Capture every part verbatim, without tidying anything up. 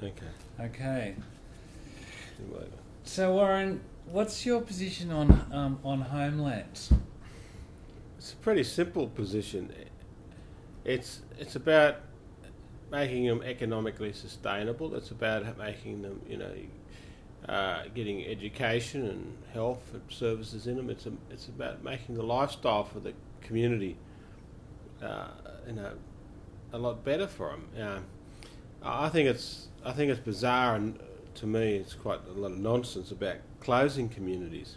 Okay. Okay. Anyway. So Warren, what's your position on um, on homelands? It's a pretty simple position. It's it's about making them economically sustainable. It's about making them, you know, uh, getting education and health and services in them. It's a, it's about making the lifestyle for the community, uh, you know, a lot better for them. Uh, I think it's I think it's bizarre, and to me, it's quite a lot of nonsense about closing communities.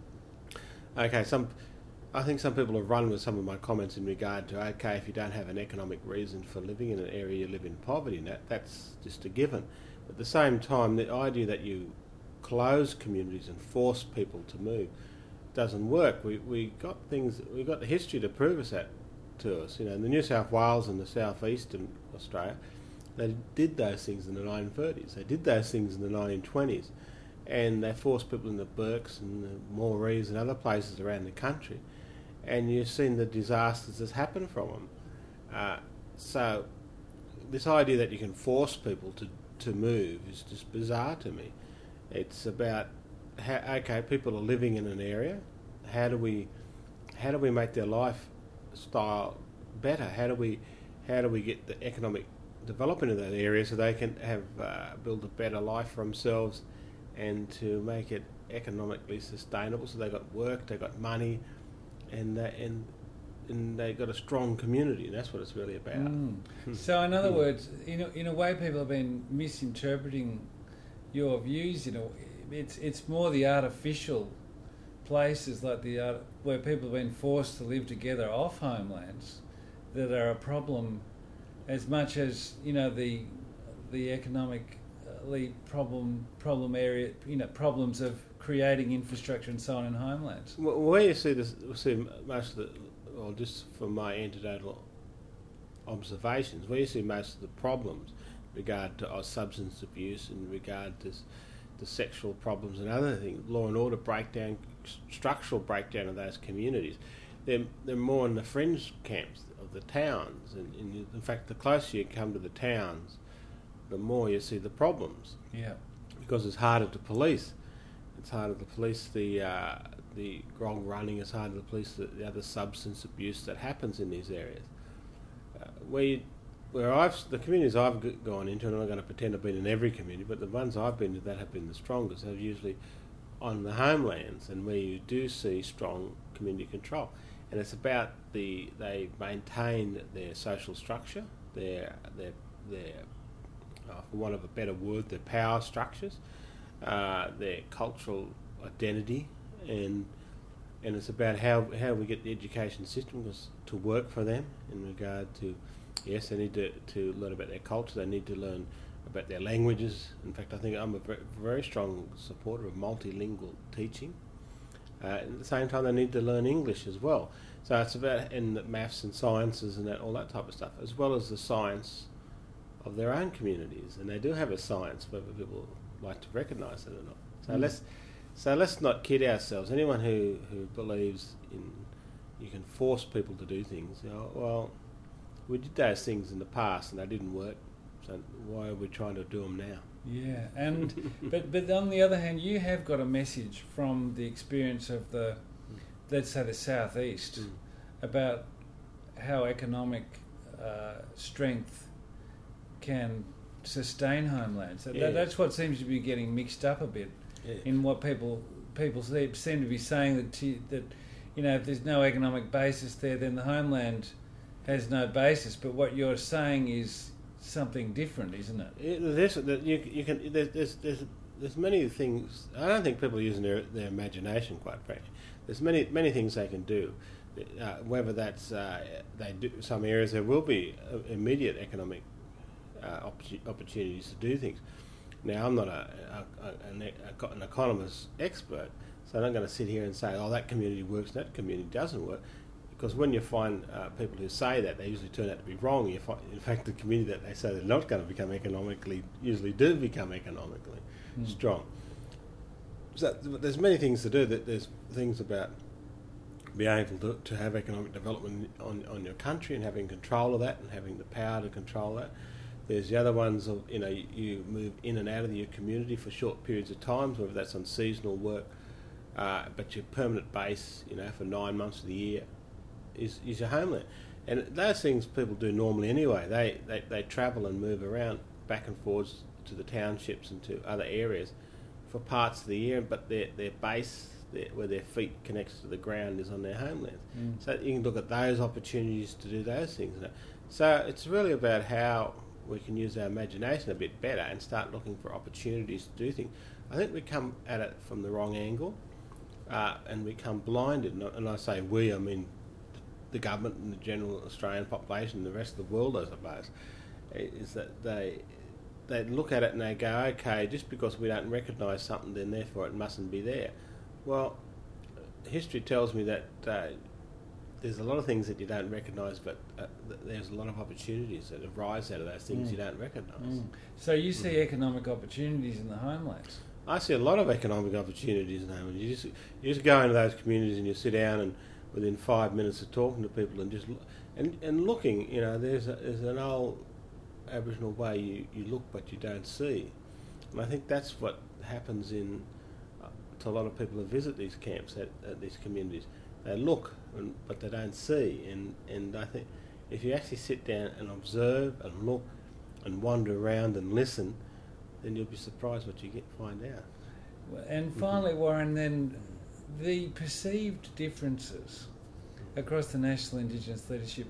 Okay, some. I think some people have run with some of my comments in regard to, okay, if you don't have an economic reason for living in an area, you live in poverty, and that, that's just a given. But at the same time, the idea that you close communities and force people to move doesn't work. We we got things, we got the history to prove us that to us. You know, in the New South Wales and the South Eastern Australia, they did those things in the nineteen thirties. They did those things in the nineteen twenties, and they forced people in the Burks and the Morrees and other places around the country. And you've seen the disasters that's happened from them. Uh, so this idea that you can force people to, to move is just bizarre to me. It's about, how, okay, people are living in an area. How do we how do we make their lifestyle better? How do we how do we get the economic development in that area so they can have uh, build a better life for themselves, and to make it economically sustainable? So they got work, they got money. And, uh, and and they got a strong community, and that's what it's really about. Mm. So, in other mm. words, in a, in a way, people have been misinterpreting your views. You know, it's it's more the artificial places like the art, where people have been forced to live together off homelands that are a problem, as much as, you know, the the economically problem problem area, you know, problems of creating infrastructure and so on in homelands. Well, where you see this, we see most of the, well, just from my anecdotal observations, where you see most of the problems in regard to uh, substance abuse, in regard to the sexual problems and other things, law and order breakdown, structural breakdown of those communities, they're, they're more in the fringe camps of the towns. And, and in fact, the closer you come to the towns, the more you see the problems. Yeah. Because it's harder to police. It's harder to police the uh, the grog running. It's harder to police the, the other substance abuse that happens in these areas. Uh, where you, where I've the communities I've g- gone into, and I'm not going to pretend I've been in every community, but the ones I've been to that have been the strongest are usually on the homelands, and where you do see strong community control. And it's about the they maintain their social structure, their their their uh, for want of a better word, their power structures. Uh, their cultural identity, and and it's about how how we get the education system to work for them in regard to, yes, they need to, to learn about their culture, they need to learn about their languages. In fact, I think I'm a very, very strong supporter of multilingual teaching. Uh, at the same time, they need to learn English as well. So it's about in the maths and sciences and that, all that type of stuff, as well as the science of their own communities. And they do have a science, whether people like to recognise it or not. So mm. let's so let's not kid ourselves. Anyone who, who believes in you can force people to do things, you know, well, we did those things in the past and they didn't work. So why are we trying to do them now? Yeah, and but but on the other hand, you have got a message from the experience of the, let's say, the southeast, mm. about how economic uh, strength can sustain homelands. So yeah. that, that's what seems to be getting mixed up a bit yeah. in what people people seem to be saying, that t- that you know, if there's no economic basis there, then the homeland has no basis. But what you're saying is something different, isn't it? Yeah, there's, you, you can, there's, there's, there's, there's many things. I don't think people are using their, their imagination, quite frankly. There's many many things they can do. Uh, whether that's uh, they do some areas, there will be immediate economic uh, opp- opportunities to do things. Now, I'm not a, a, a, an, a, an economist expert, so I'm not going to sit here and say, oh, that community works, that community doesn't work. Because when you find uh, people who say that, they usually turn out to be wrong. You find, in fact, the community that they say they're not going to become economically, usually do become economically mm. strong. So there's many things to do. There's things about being able to, to have economic development on, on your country and having control of that and having the power to control that. There's the other ones of, you know, you, you move in and out of your community for short periods of time, whether that's on seasonal work, uh, but your permanent base, you know, for nine months of the year is, is your homeland. And those things people do normally anyway. They, they, they travel and move around back and forwards to the townships and to other areas for parts of the year, but their, their base, their, where their feet connects to the ground, is on their homeland. Mm. So you can look at those opportunities to do those things. So it's really about how we can use our imagination a bit better and start looking for opportunities to do things. I think we come at it from the wrong angle, uh, and we become blinded. And I, and I say we, I mean the government and the general Australian population and the rest of the world, I suppose, is that they they look at it and they go, okay, just because we don't recognise something, then therefore it mustn't be there. Well, history tells me that uh, there's a lot of things that you don't recognise, but uh, th- there's a lot of opportunities that arise out of those things Mm. you don't recognise. Mm. So you see mm. economic opportunities in the homelands? I see a lot of economic opportunities in the homelands. You just, you just go into those communities and you sit down, and within five minutes of talking to people and just lo- and, and looking, you know, there's, a, there's an old Aboriginal way, you, you look but you don't see. And I think that's what happens in uh, to a lot of people who visit these camps, at, at these communities. They look, and, but they don't see. And, and I think if you actually sit down and observe and look and wander around and listen, then you'll be surprised what you get find out. And finally, mm-hmm. Warren, then the perceived differences across the national Indigenous leadership,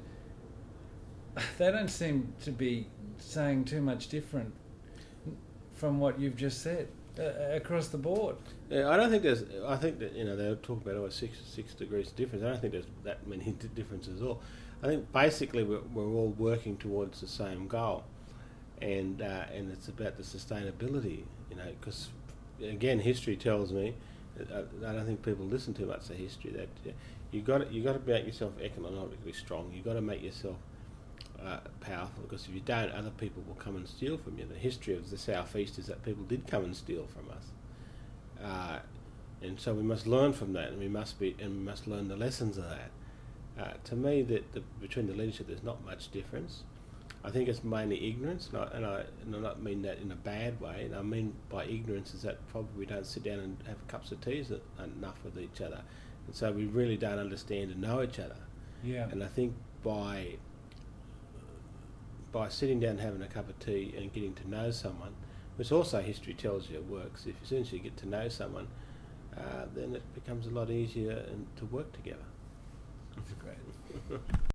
they don't seem to be saying too much different from what you've just said uh, across the board. Yeah, I don't think there's. I think that, you know, they talk about oh, six six degrees difference. I don't think there's that many differences at all. I think basically we're, we're all working towards the same goal, and uh, and it's about the sustainability. You know, because again, history tells me. I, I don't think people listen too much to history. That uh, you got you got to make yourself economically strong. You got to make yourself Uh, powerful, because if you don't, other people will come and steal from you. The history of the southeast is that people did come and steal from us, uh, and so we must learn from that, and we must be, and we must learn the lessons of that. Uh, to me, that the, between the leadership, there's not much difference. I think it's mainly ignorance, and I, and I, and I don't mean that in a bad way. And I mean by ignorance is that probably we don't sit down and have cups of tea enough with each other, and so we really don't understand and know each other. Yeah. And I think by by sitting down and having a cup of tea and getting to know someone, which also history tells you it works, if as soon as you get to know someone, uh, then it becomes a lot easier and to work together. That's great.